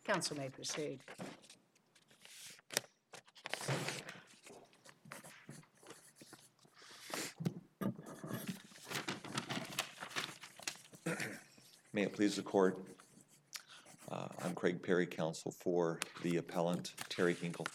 Counsel may proceed. May it please the court. I'm Craig Perry, counsel for the appellant Terry Hinkle.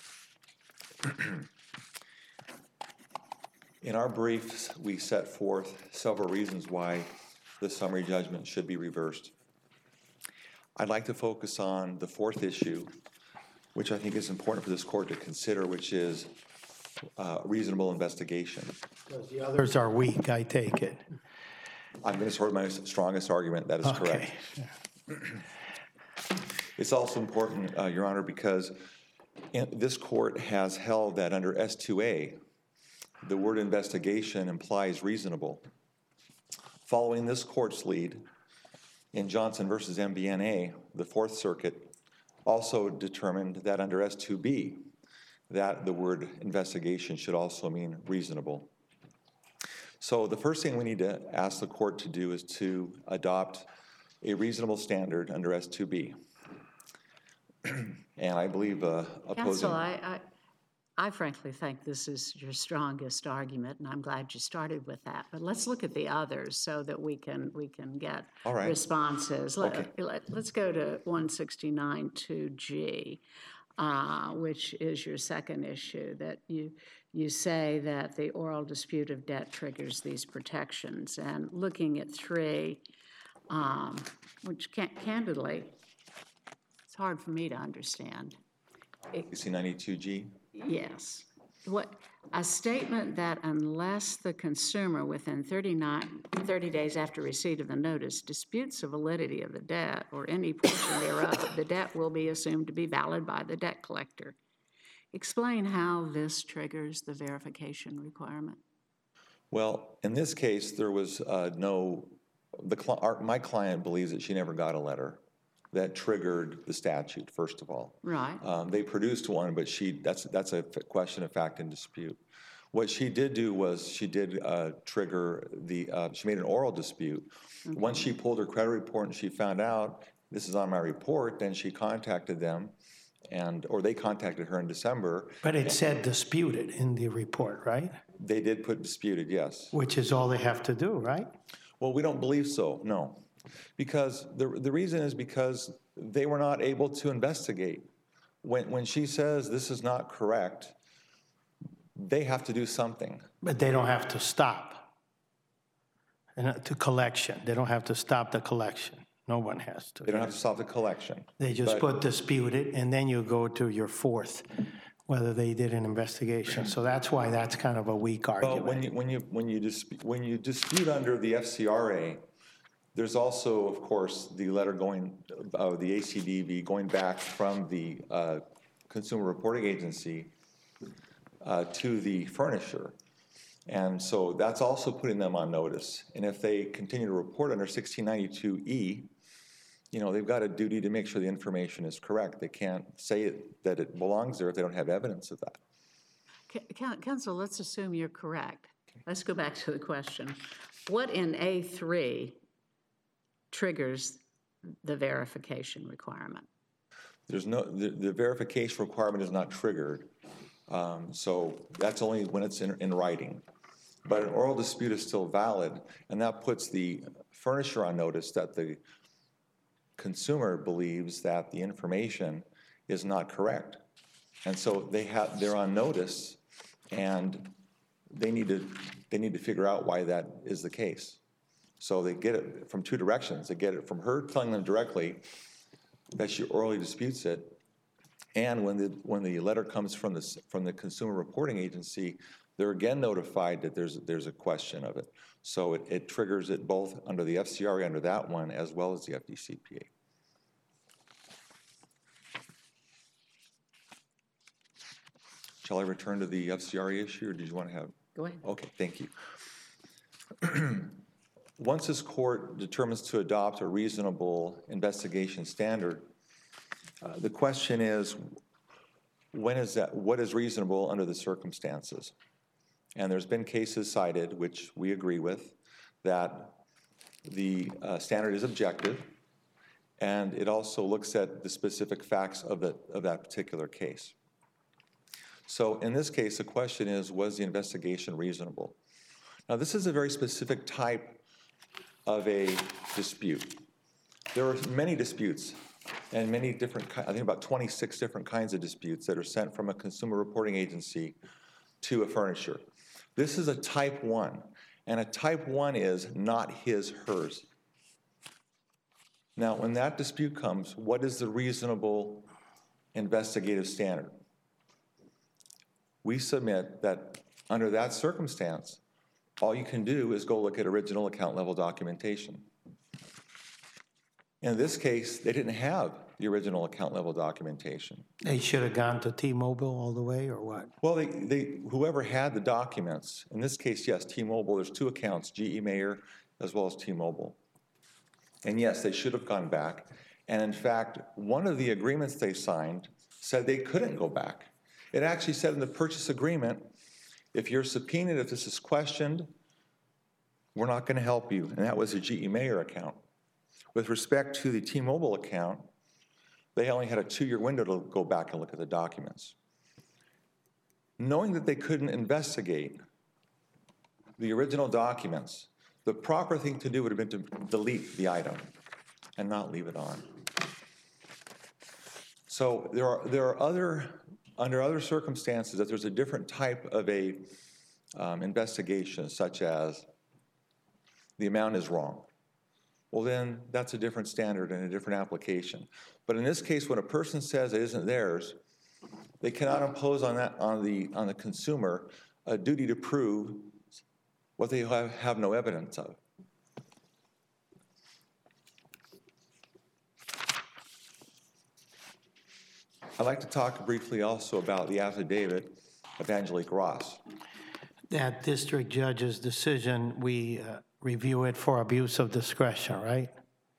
In our briefs, we set forth several reasons why the summary judgment should be reversed. I'd like to focus on the fourth issue, which I think is important for this court to consider, which is reasonable investigation. Because the others are weak, I take it. I'm going to sort of my strongest argument. That is correct. It's also important, Your Honor, because this court has held that under S2A, the word investigation implies reasonable. Following this court's lead, in Johnson versus MBNA, the Fourth Circuit also determined that under S2B, that the word investigation should also mean reasonable. So the first thing we need to ask the court to do is to adopt a reasonable standard under S2B. And I believe opposing... Counsel, I frankly think this is your strongest argument, and I'm glad you started with that. But let's look at the others so that we can get responses. Let's go to 169.2G, which is your second issue, that you say that the oral dispute of debt triggers these protections. And looking at 3, which candidly, it's hard for me to understand. C92G? Yes. A statement that unless the consumer within 30 days after receipt of the notice disputes the validity of the debt or any portion thereof, the debt will be assumed to be valid by the debt collector. Explain how this triggers the verification requirement. Well, in this case, there was my client believes that she never got a letter that triggered the statute, first of all. Right. They produced one, but that's a question of fact and dispute. What she did do was she did trigger she made an oral dispute. Okay. Once she pulled her credit report and she found out, this is on my report, then she contacted them, or they contacted her in December. But it said disputed in the report, right? They did put disputed, yes. Which is all they have to do, right? Well, we don't believe so, no. Because the reason is because they were not able to investigate. When she says this is not correct, they have to do something. But they don't have to stop to collection. They don't have to stop the collection. No one has to. They don't have to stop the collection. They just put disputed, and then you go to your fourth, whether they did an investigation. So that's why that's kind of a weak argument. Well, when you dispute under the FCRA, there's also, of course, the letter going, the ACDV going back from the Consumer Reporting Agency to the furnisher. And so that's also putting them on notice. And if they continue to report under 1692E, they've got a duty to make sure the information is correct. They can't say that it belongs there if they don't have evidence of that. Counsel, let's assume you're correct. Okay. Let's go back to the question. What in A3 triggers the verification requirement? The verification requirement is not triggered. So that's only when it's in writing. But an oral dispute is still valid, and that puts the furnisher on notice that the consumer believes that the information is not correct. And so they're on notice, and they need to figure out why that is the case. So they get it from two directions. They get it from her telling them directly that she orally disputes it, and when the letter comes from the Consumer Reporting Agency, they're again notified that there's a question of it. So it triggers it both under the FCRA, under that one, as well as the FDCPA. Shall I return to the FCRA issue, or did you want to have? Go ahead. Okay, thank you. Once this court determines to adopt a reasonable investigation standard, the question is, what is reasonable under the circumstances? And there's been cases cited, which we agree with, that the standard is objective, and it also looks at the specific facts of that particular case. So in this case, the question is, was the investigation reasonable? Now, this is a very specific type of a dispute. There are many disputes and many different, I think about 26 different kinds of disputes that are sent from a consumer reporting agency to a furnisher. This is a type 1, and a type 1 is not his, hers. Now, when that dispute comes, what is the reasonable investigative standard? We submit that under that circumstance, all you can do is go look at original account level documentation. In this case, they didn't have the original account level documentation. They should have gone to T-Mobile all the way, or what? Well, whoever had the documents, in this case, yes, T-Mobile, there's two accounts, GE Mayer as well as T-Mobile. And yes, they should have gone back. And in fact, one of the agreements they signed said they couldn't go back. It actually said in the purchase agreement, if you're subpoenaed, if this is questioned, we're not going to help you. And that was a GE Mayer account. With respect to the T-Mobile account, they only had a 2-year window to go back and look at the documents. Knowing that they couldn't investigate the original documents, the proper thing to do would have been to delete the item and not leave it on. So there are under other circumstances, that there's a different type of a investigation, such as the amount is wrong. Well, then that's a different standard and a different application. But in this case, when a person says it isn't theirs, they cannot impose on the consumer a duty to prove what they have no evidence of. I'd like to talk briefly also about the affidavit of Angelique Ross. That district judge's decision, we review it for abuse of discretion, right?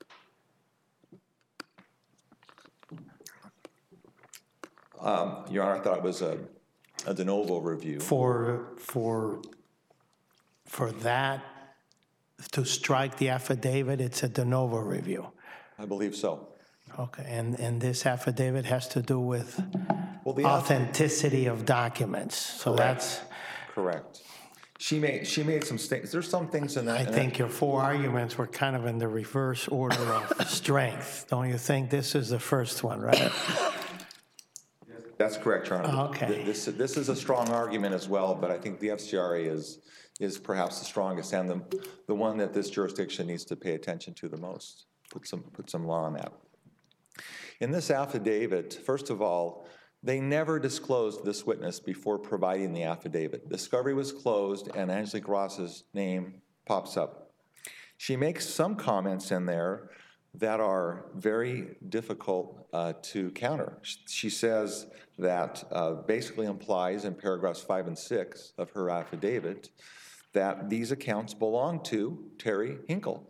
Your Honor, I thought it was a de novo review. For that, to strike the affidavit, it's a de novo review. I believe so. Okay, and this affidavit has to do with Well, the authenticity of documents. So that's, correct. She made some statements. There's some things in that. I think your four arguments were kind of in the reverse order of strength. Don't you think? This is the first one, right? That's correct, Your Honor. Okay. This is a strong argument as well, but I think the FCRA is perhaps the strongest and the one that this jurisdiction needs to pay attention to the most. Put some law on that. In this affidavit, first of all, they never disclosed this witness before providing the affidavit. Discovery was closed and Angelique Ross's name pops up. She makes some comments in there that are very difficult to counter. She says that basically implies in paragraphs 5 and 6 of her affidavit that these accounts belong to Terry Hinkle.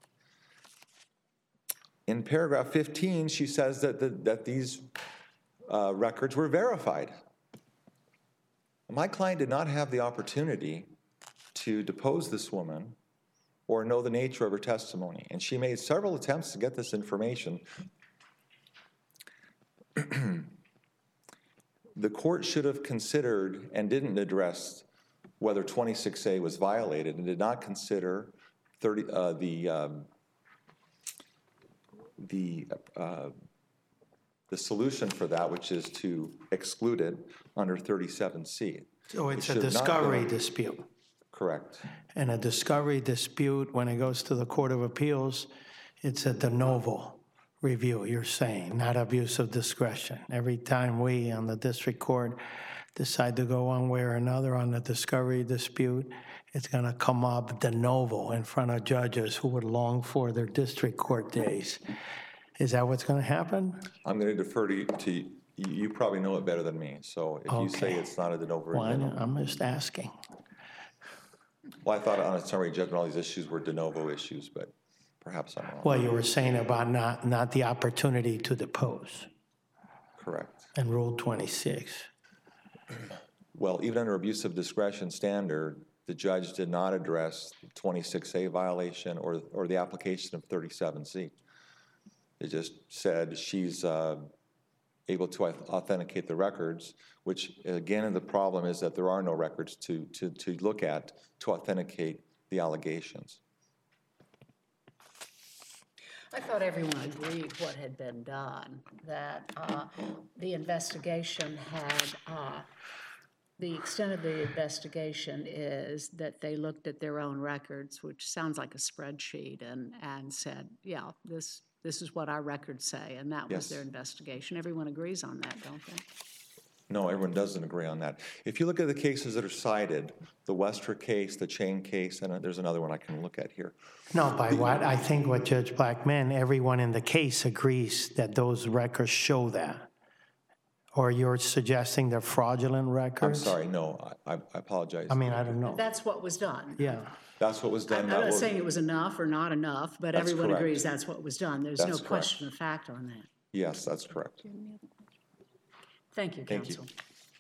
In paragraph 15, she says that these records were verified. My client did not have the opportunity to depose this woman or know the nature of her testimony, and she made several attempts to get this information. The court should have considered and didn't address whether 26A was violated and did not consider the solution for that, which is to exclude it under 37C. So it's a discovery dispute. Correct. And a discovery dispute, when it goes to the Court of Appeals, it's a de novo review, you're saying, not abuse of discretion. Every time we on the district court decide to go one way or another on the discovery dispute, it's going to come up de novo in front of judges who would long for their district court days. Is that what's going to happen? I'm going to defer to you. You probably know it better than me. So if you say it's not a de novo review. I'm just asking. Well, I thought on a summary judgment all these issues were de novo issues, but perhaps I'm wrong. Well, you were saying about not the opportunity to depose. Correct. And Rule 26. Well, even under abuse of discretion standard, the judge did not address the 26A violation or the application of 37C. It just said she's able to authenticate the records, which again, the problem is that there are no records to look at to authenticate the allegations. I thought everyone agreed what had been done, that the investigation had, the extent of the investigation is that they looked at their own records, which sounds like a spreadsheet, and said, yeah, this is what our records say, and that was Yes. their investigation. Everyone agrees on that, don't they? No, everyone doesn't agree on that. If you look at the cases that are cited, the Wester case, the Chain case, and there's another one I can look at here. No, by what? I think what Judge Black meant, everyone in the case agrees that those records show that. Or you're suggesting they're fraudulent I'm records? sorry, no, I apologize. I mean, I don't know. That's what was done. Yeah. That's what was done. I'm That not was- saying it was enough or not enough, but That's everyone correct. agrees that's what was done. There's That's no correct. question of fact on that. Yes, that's correct. Thank you, Thank you. counsel.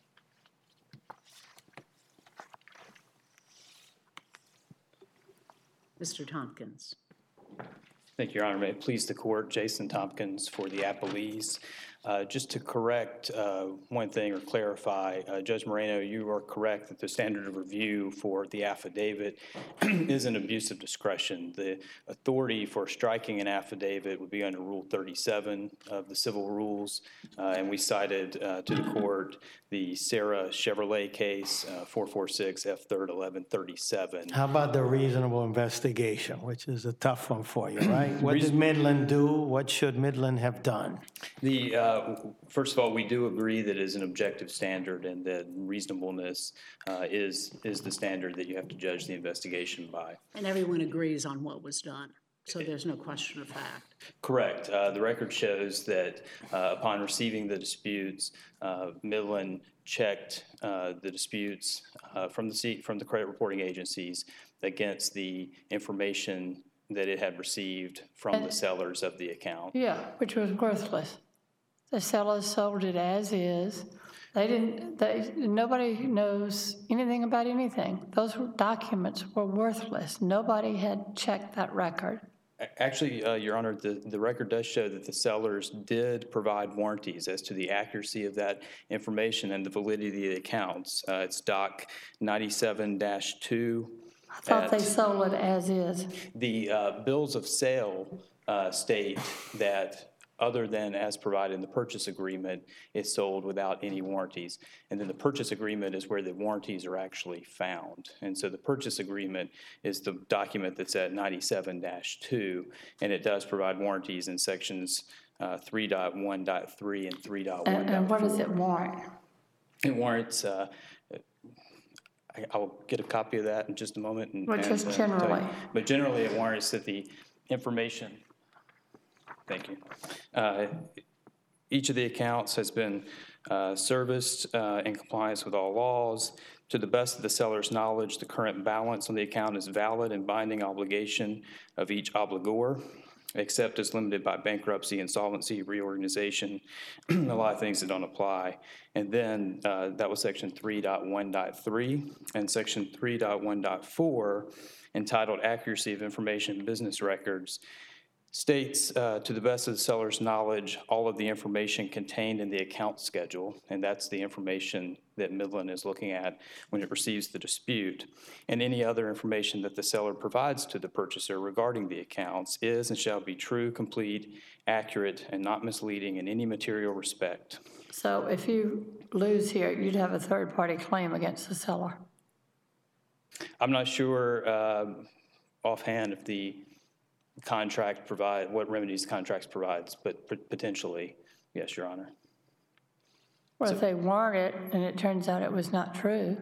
Mr. Tompkins. Thank you, Your Honor. May it please the court, Jason Tompkins for the appellees. Just to correct one thing or clarify, Judge Moreno, you are correct that the standard of review for the affidavit is an abuse of discretion. The authority for striking an affidavit would be under Rule 37 of the civil rules, and we cited to the court the Sarah Chevrolet case, 446 F. 3rd 1137. How about the reasonable investigation, which is a tough one for you, right? What did Midland do? What should Midland have done? First of all, we do agree that it is an objective standard and that reasonableness is the standard that you have to judge the investigation by. And everyone agrees on what was done, so there's no question of fact. Correct. The record shows that upon receiving the disputes, Midland checked the disputes from the credit reporting agencies against the information that it had received from the sellers of the account. Yeah, which was worthless. The sellers sold it as is. Nobody knows anything about anything. Those documents were worthless. Nobody had checked that record. Actually, Your Honor, the record does show that the sellers did provide warranties as to the accuracy of that information and the validity of the accounts. It's Doc 97-2. I thought they sold it as is. The bills of sale state that other than as provided in the purchase agreement, it's sold without any warranties. And then the purchase agreement is where the warranties are actually found. And so the purchase agreement is the document that's at 97-2, and it does provide warranties in sections 3.1.3 and 3.1.4. And what does it warrant? It warrants, I'll get a copy of that in just a moment. Well, just tell you. generally. But generally, it warrants that the information, thank you. Each of the accounts has been serviced in compliance with all laws. To the best of the seller's knowledge, the current balance on the account is valid and binding obligation of each obligor, except as limited by bankruptcy, insolvency, reorganization, a lot of things that don't apply. And then that was section 3.1.3, and section 3.1.4, entitled Accuracy of Information in Business Records, states, to the best of the seller's knowledge, all of the information contained in the account schedule, and that's the information that Midland is looking at when it receives the dispute, and any other information that the seller provides to the purchaser regarding the accounts is and shall be true, complete, accurate, and not misleading in any material respect. So if you lose here, you'd have a third-party claim against the seller. I'm not sure offhand if the contract what remedies contracts provides, but potentially, yes, Your Honor. Well, if they warrant it and it turns out it was not true,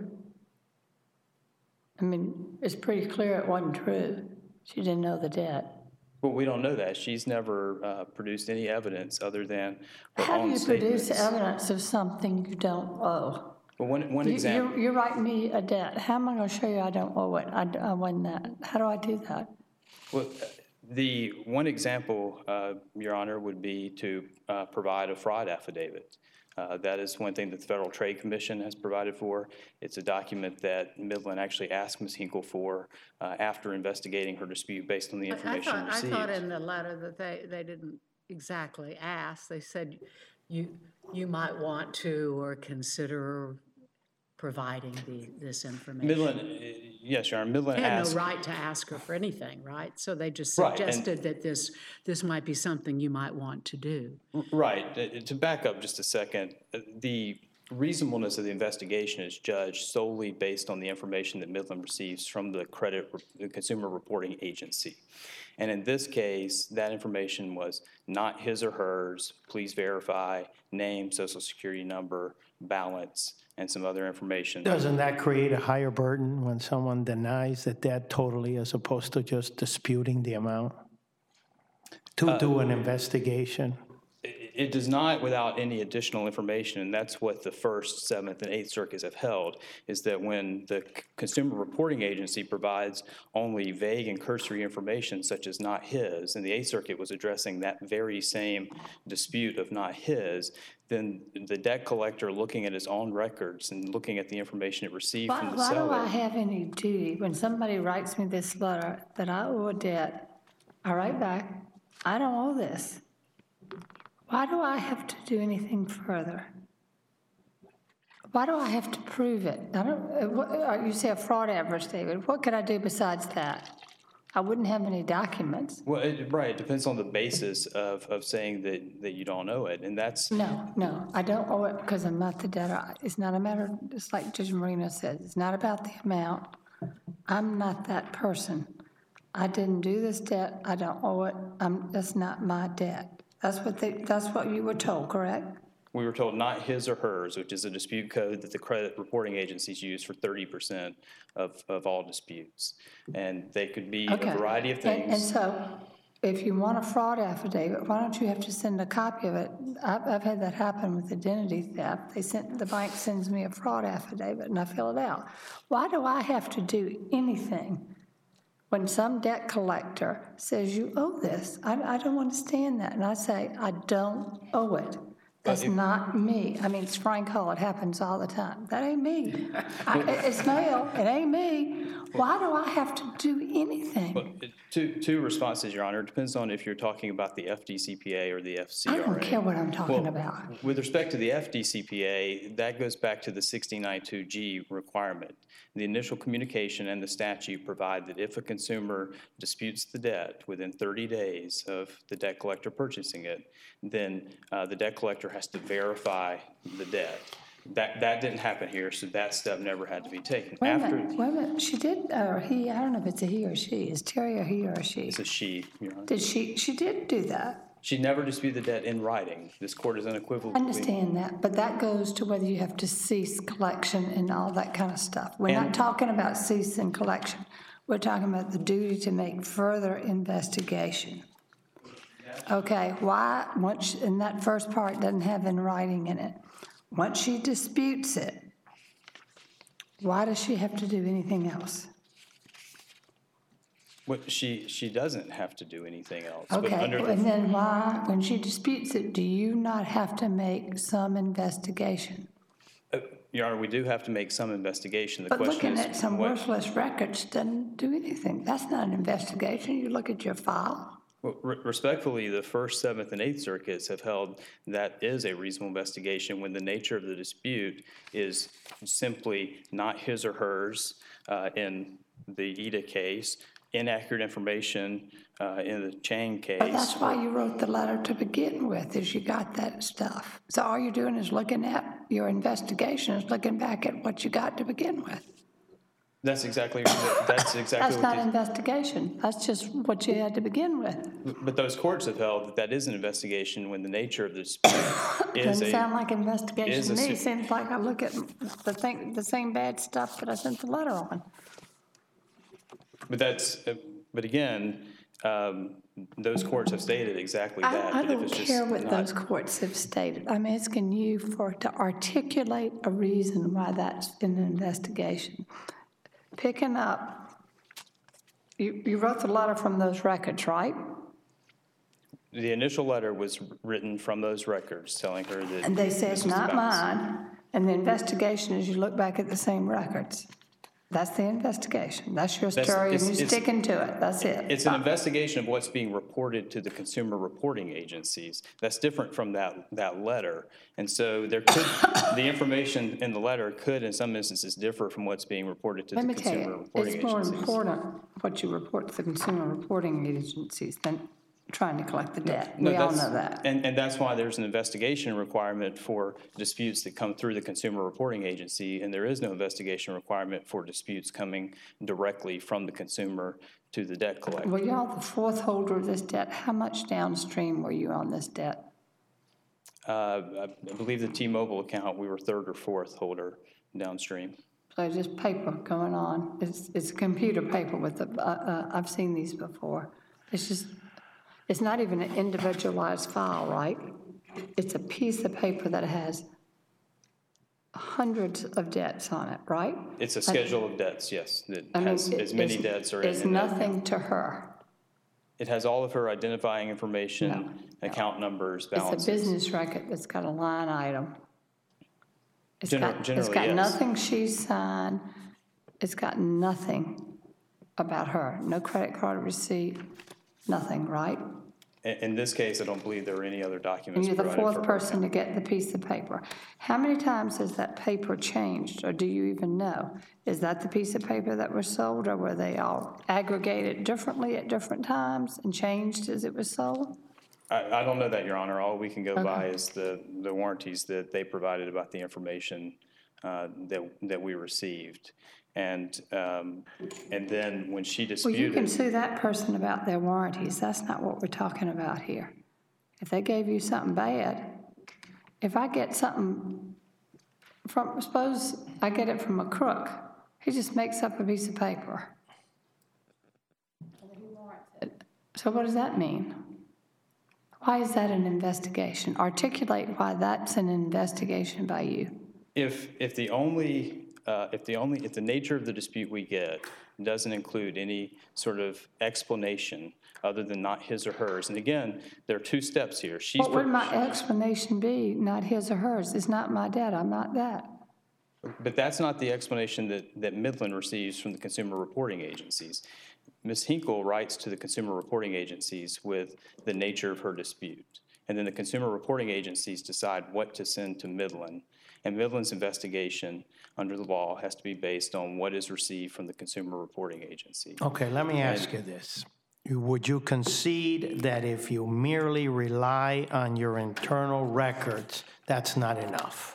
I mean, it's pretty clear it wasn't true. She didn't know the debt. Well, we don't know that. She's never produced any evidence other than her How do own you produce statements. evidence of something you don't owe? Well, one example. You're writing me a debt. How am I going to show you I don't owe it? I won that. How do I do that? Well, the one example, Your Honor, would be to provide a fraud affidavit. That is one thing that the Federal Trade Commission has provided for. It's a document that Midland actually asked Ms. Hinkle for after investigating her dispute based on the information I received. thought in the letter that they didn't exactly asked. They said you might want to or consider providing this information. Midland, yes, Your Honor, Midland They had no asked. right to ask her for anything, right? So they just Right, and- suggested that this might be something you might want to do. Right. To back up just a second, the reasonableness of the investigation is judged solely based on the information that Midland receives from the Consumer Reporting Agency. And in this case, that information was not his or hers, please verify, name, social security number, balance, and some other information. Doesn't that create a higher burden when someone denies the debt totally as opposed to just disputing the amount? To do an investigation? It does not without any additional information, and that's what the First, Seventh, and Eighth Circuits have held, is that when the Consumer Reporting Agency provides only vague and cursory information such as not his, and the Eighth Circuit was addressing that very same dispute of not his, then the debt collector looking at his own records and looking at the information it received from the Why do seller. I have any duty when somebody writes me this letter that I owe a debt? I write back, I don't owe this. Why do I have to do anything further? Why do I have to prove it? You say a fraud affidavit. What could I do besides that? I wouldn't have any documents. Well, right, it depends on the basis of saying that you don't owe it, and that's... No, I don't owe it because I'm not the debtor. It's not a matter, just like Judge Marino said, it's not about the amount. I'm not that person. I didn't do this debt. I don't owe it. That's not my debt. That's what you were told, correct? We were told not his or hers, which is a dispute code that the credit reporting agencies use for 30% of all disputes. And they could be a variety of things. And so if you want a fraud affidavit, why don't you have to send a copy of it? I've had that happen with identity theft. The bank sends me a fraud affidavit and I fill it out. Why do I have to do anything when some debt collector says you owe this? I don't understand that. And I say, I don't owe it. That's not me. I mean, it's Frank Hall. It happens all the time. That ain't me. It's mail. It ain't me. Why do I have to do anything? Well, two responses, Your Honor. It depends on if you're talking about the FDCPA or the FCRA. I don't care what I'm talking about. With respect to the FDCPA, that goes back to the 1692G requirement. The initial communication and the statute provide that if a consumer disputes the debt within 30 days of the debt collector purchasing it, then the debt collector has to verify the debt. That didn't happen here, so that step never had to be taken. Wait a minute. She did, or he, I don't know if it's a he or she. Is Terry a he or a she? It's a she, Your Honor. Did she did do that. She never disputed the debt in writing. This court is unequivocal. I understand that, but that goes to whether you have to cease collection and all that kind of stuff. We're not talking about cease and collection. We're talking about the duty to make further investigation. Okay, why, once, and that first part doesn't have in writing in it. Once she disputes it, why does she have to do anything else? Well, she doesn't have to do anything else. Okay, But under and then why, when she disputes it, do you not have to make some investigation? Your Honor, we do have to make some investigation. The But question looking is at some what- worthless records doesn't do anything. That's not an investigation. You look at your file. Well, respectfully, the First, Seventh, and Eighth Circuits have held that is a reasonable investigation when the nature of the dispute is simply not his or hers in the Ida case, inaccurate information in the Chang case. But that's why you wrote the letter to begin with, is you got that stuff. So all you're doing is looking at your investigation, is looking back at what you got to begin with. That's exactly That's what not investigation. That's just what you had to begin with. But those courts have held that that is an investigation when the nature of the dispute is Doesn't sound like investigation is to a me. su- Seems like I look at the same bad stuff that I sent the letter on. But again, those courts have stated exactly that. I that if don't it's just care what not- those courts have stated. I'm asking you to articulate a reason why that's an investigation. Picking up, you wrote the letter from those records, right? The initial letter was written from those records telling her that. And they say this it's was not about- mine, and the investigation is you look back at the same records. That's the investigation. That's your That's- story, and it's- you're it's- sticking to it. That's it. It's an investigation of what's being reported to the consumer reporting agencies. That's different from that letter. And so there could, the information in the letter could in some instances differ from what's being reported to Let the me tell consumer you, reporting it's more agencies. important what you report to the consumer reporting agencies than trying to collect the debt. No, We all that's- know that. And that's why there's an investigation requirement for disputes that come through the consumer reporting agency, and there is no investigation requirement for disputes coming directly from the consumer to the debt collector. Were y'all the fourth holder of this debt? How much downstream were you on this debt? I believe the T-Mobile account, we were third or fourth holder downstream. So just paper going on. It's a computer paper with the, I've seen these before. It's just, it's not even an individualized file, right? It's a piece of paper that has hundreds of debts on it, right? It's a schedule of debts, yes, that I mean, has as many it's- debts or It's nothing to her. it has all of her identifying information, No. account numbers, It's balances. a business record that's got a line item. It's got Generally, yes. nothing she signed. It's got nothing about her. No credit card receipt, nothing, right? In this case, I don't believe there are any other And documents you're the provided for fourth her. person to get the piece of paper. How many times has that paper changed, or do you even know? Is that the piece of paper that was sold, or were they all aggregated differently at different times and changed as it was sold? I don't know that, Your Honor. All we can go by is the warranties that they provided about the information that we received. And then when she Well, you can disputed, sue that person about their warranties. That's not what we're talking about here. If they gave you something bad, if I get something from, suppose I get it from a crook, he just makes up a piece of paper. So what does that mean? Why is that an investigation? Articulate why that's an investigation by you. if the nature of the dispute we get doesn't include any sort of explanation other than not his or hers, and again, there are two steps here. What would my explanation be? Not his or hers. It's not my debt. I'm not that. But that's not the explanation that Midland receives from the consumer reporting agencies. Ms. Hinkle writes to the consumer reporting agencies with the nature of her dispute. And then the consumer reporting agencies decide what to send to Midland. And Midland's investigation under the law has to be based on what is received from the consumer reporting agency. Okay, let me ask you this. Would you concede that if you merely rely on your internal records, that's not enough?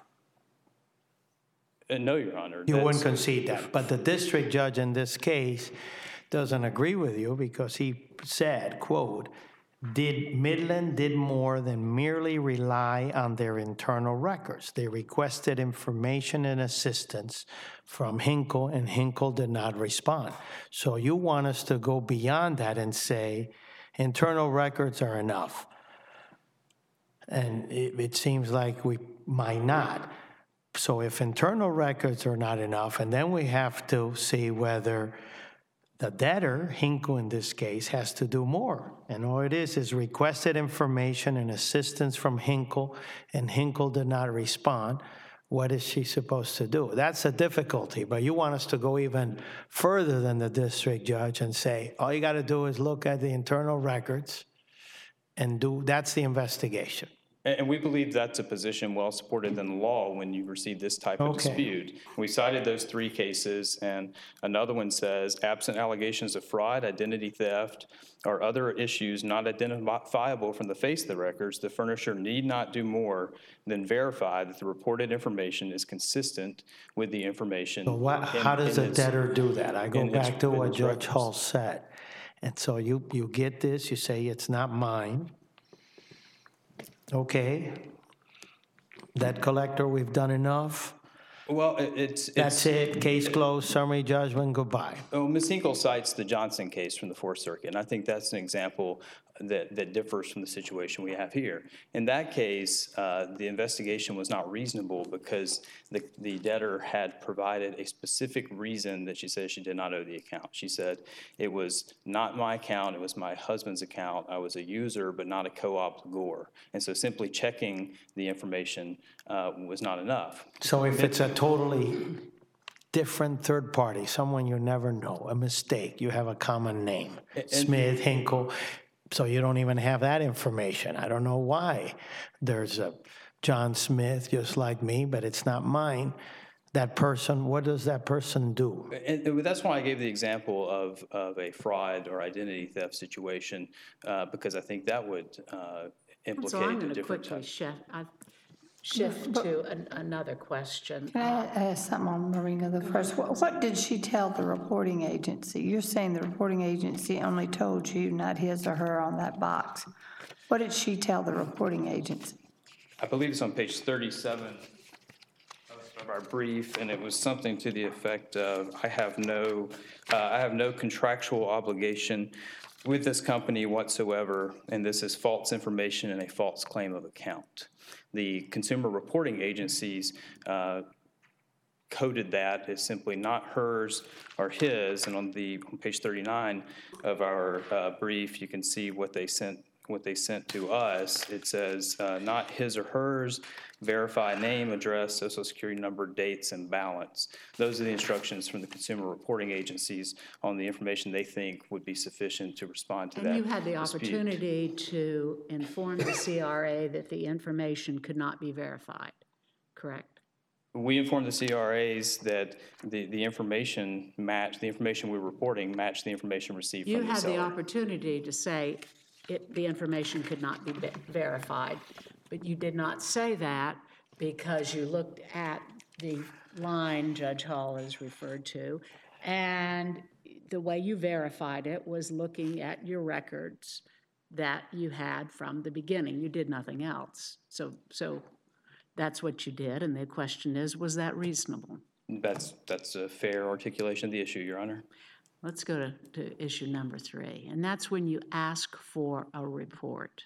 No, Your Honor. You wouldn't that's- concede that. But the district judge in this case doesn't agree with you because he said, quote, Midland did more than merely rely on their internal records. They requested information and assistance from Hinkle, and Hinkle did not respond. So you want us to go beyond that and say internal records are enough. And it seems like we might not. So if internal records are not enough, and then we have to see whether the debtor, Hinkle in this case, has to do more. And all it is requested information and assistance from Hinkle, and Hinkle did not respond. What is she supposed to do? That's a difficulty, but you want us to go even further than the district judge and say, all you got to do is look at the internal records and that's the investigation. And we believe that's a position well supported in the law when you receive this type of Okay. dispute. We cited those three cases, and another one says, absent allegations of fraud, identity theft, or other issues not identifiable from the face of the records, the furnisher need not do more than verify that the reported information is consistent with the information. So how does a debtor do that? I go in its- back to in what its Judge records. Hall said. And so you get this, you say it's not mine. Okay. Debt collector, we've done enough. Well, it's That's it, case closed, summary judgment, goodbye. Oh, Ms. Hinkle cites the Johnson case from the Fourth Circuit, and I think that's an example that differs from the situation we have here. In that case, the investigation was not reasonable because the debtor had provided a specific reason that she said she did not owe the account. She said, it was not my account, it was my husband's account. I was a user, but not a co-obligor. And so simply checking the information was not enough. So if it's a totally different third party, someone you never know, a mistake, you have a common name, Smith, Hinkle, so you don't even have that information. I don't know why. There's a John Smith just like me, but it's not mine. That person, what does that person do? And that's why I gave the example of a fraud or identity theft situation, because I think that would So I'm implicate going a to different quickly type. shift to another question. Can I ask something on Marina the first? What did she tell the reporting agency? You're saying the reporting agency only told you, not his or her on that box. What did she tell the reporting agency? I believe it's on page 37 of our brief, and it was something to the effect of, I have no contractual obligation with this company whatsoever, and this is false information and a false claim of account. The consumer reporting agencies coded that as simply not hers or his, and on page 39 of our brief, you can see what they sent to us. It says not his or hers, verify name, address, social security number, dates, and balance. Those are the instructions from the consumer reporting agencies on the information they think would be sufficient to respond to that And you had the dispute. opportunity to inform the CRA that the information could not be verified, correct? We informed the CRAs that the information matched, the information we were reporting matched the information received You from the had the seller. opportunity to say the information could not be verified, but you did not say that because you looked at the line Judge Hall has referred to, and the way you verified it was looking at your records that you had from the beginning. You did nothing else. So that's what you did, and the question is, was that reasonable? That's a fair articulation of the issue, Your Honor. Let's go to issue number 3, and that's when you ask for a report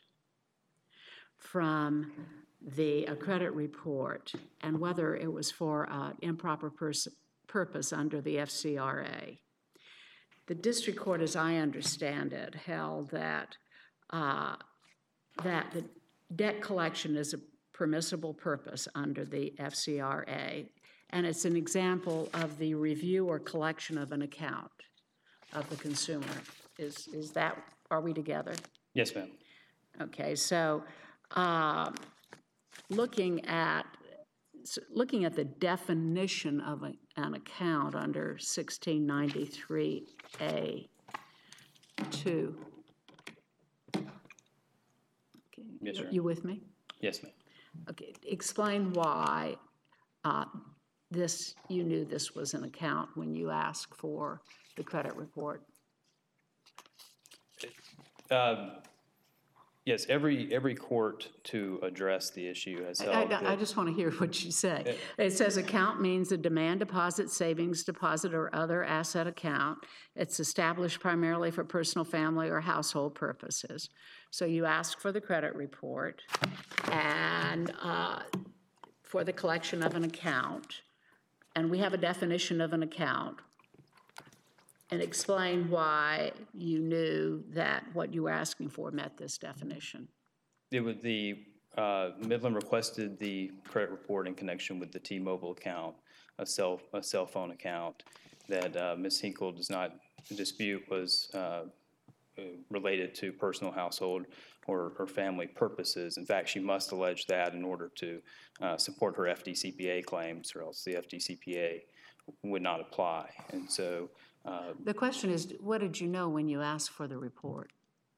from a credit report and whether it was for an improper purpose under the FCRA. The district court, as I understand it, held that the debt collection is a permissible purpose under the FCRA, and it's an example of the review or collection of an account of the consumer. Is that, are we together? Yes, ma'am. Okay, so looking at the definition of an account under 1693A2. Yes, sir. You with me? Yes, ma'am. Okay, explain why you knew this was an account when you asked for the credit report. Yes, every court to address the issue has held I just want to hear what you say. It says account means a demand deposit, savings deposit, or other asset account. It's established primarily for personal, family, or household purposes. So you ask for the credit report and for the collection of an account, and we have a definition of an account, and explain why you knew that what you were asking for met this definition. It would Midland requested the credit report in connection with the T-Mobile account, a cell phone account that Ms. Hinkle does not dispute was related to personal, household, or family purposes. In fact, she must allege that in order to support her FDCPA claims, or else the FDCPA would not apply. And so The question is, what did you know when you asked for the report?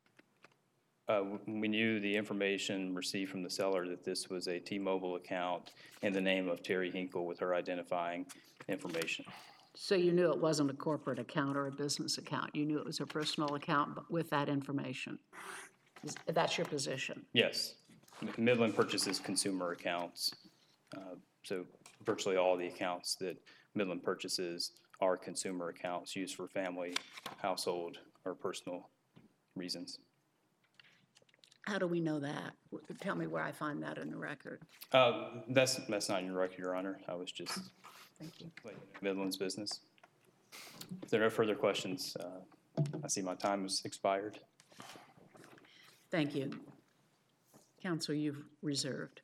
we knew the information received from the seller that this was a T-Mobile account in the name of Terry Hinkle with her identifying information. So you knew it wasn't a corporate account or a business account. You knew it was a personal account, but with that information. That's your position? Yes. Midland purchases consumer accounts. So virtually all the accounts that Midland purchases are consumer accounts used for family, household, or personal reasons. How do we know that? Tell me where I find that in the record. That's not in your record, Your Honor. I was just Thank you. Midland's business. If there are no further questions, I see my time has expired. Thank you. Counsel, you've reserved.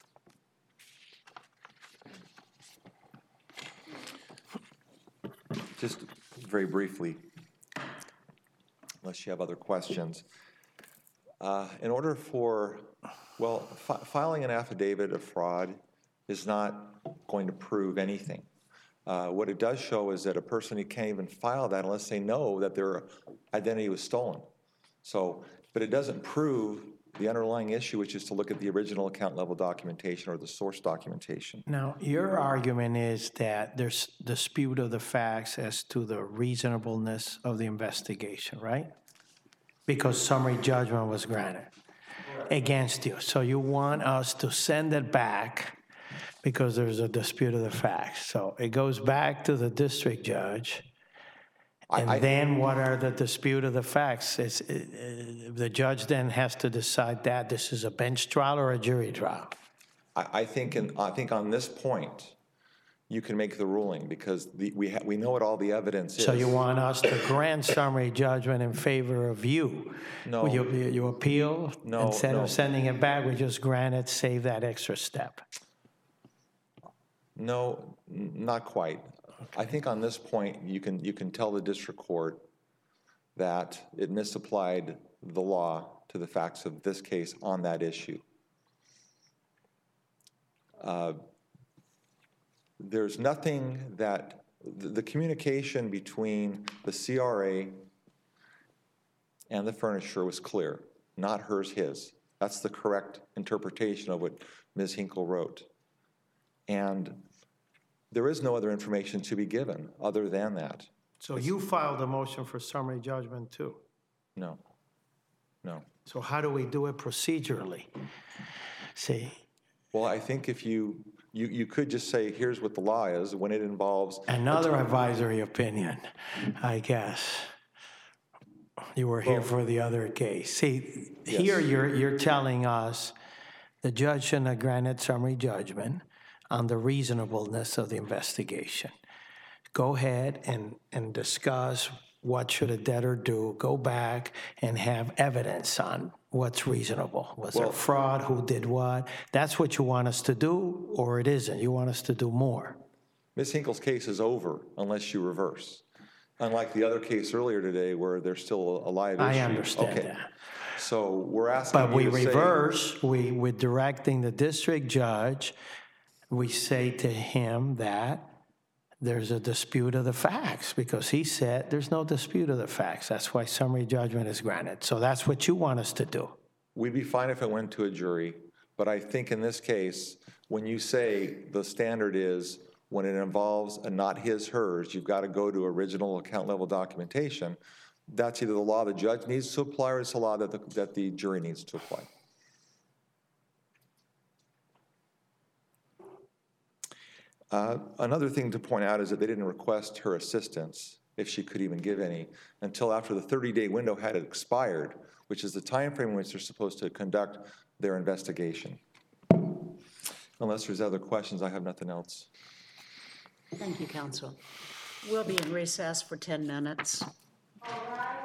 Just very briefly, unless you have other questions. In order for, well, filing an affidavit of fraud is not going to prove anything. What it does show is that a person, can't even file that unless they know that their identity was stolen. So, but it doesn't prove the underlying issue, which is to look at the original account level documentation or the source documentation. Now, your argument is that there's dispute of the facts as to the reasonableness of the investigation, right? Because summary judgment was granted against you. So you want us to send it back because there's a dispute of the facts. So it goes back to the district judge. And then what are the dispute of the facts? The judge then has to decide that this is a bench trial or a jury trial. I think on this point, you can make the ruling because we know what all the evidence is. So you want us to grant summary judgment in favor of you? No. You appeal? No, Instead no. of sending it back, we just grant it, save that extra step. No, not quite. I think on this point, you can tell the district court that it misapplied the law to the facts of this case on that issue. There's nothing that the communication between the CRA and the furnisher was clear, not hers, his. That's the correct interpretation of what Ms. Hinkle wrote. And there is no other information to be given other than that. So you filed a motion for summary judgment too? No, no. So how do we do it procedurally? See, Well, I think if you could just say, here's what the law is, when it involves... another advisory opinion, I guess. You were here for the other case. See, Yes. here you're telling us the judge shouldn't have granted summary judgment on the reasonableness of the investigation. Go ahead and discuss what should a debtor do. Go back and have evidence on what's reasonable. Was there fraud? Who did what? That's what you want us to do, or it isn't? You want us to do more? Ms. Hinkle's case is over unless you reverse. Unlike the other case earlier today where there's still a live issue. I understand Okay. that. So we're asking But you we to say... reverse, we're directing the district judge, we say to him that there's a dispute of the facts because he said there's no dispute of the facts. That's why summary judgment is granted. So that's what you want us to do. We'd be fine if it went to a jury, but I think in this case, when you say the standard is when it involves a not his, hers, you've got to go to original account level documentation, that's either the law the judge needs to apply or it's the law that the jury needs to apply. Another thing to point out is that they didn't request her assistance, if she could even give any, until after the 30-day window had expired, which is the time frame in which they're supposed to conduct their investigation. Unless there's other questions, I have nothing else. Thank you, counsel. We'll be in recess for 10 minutes. All right.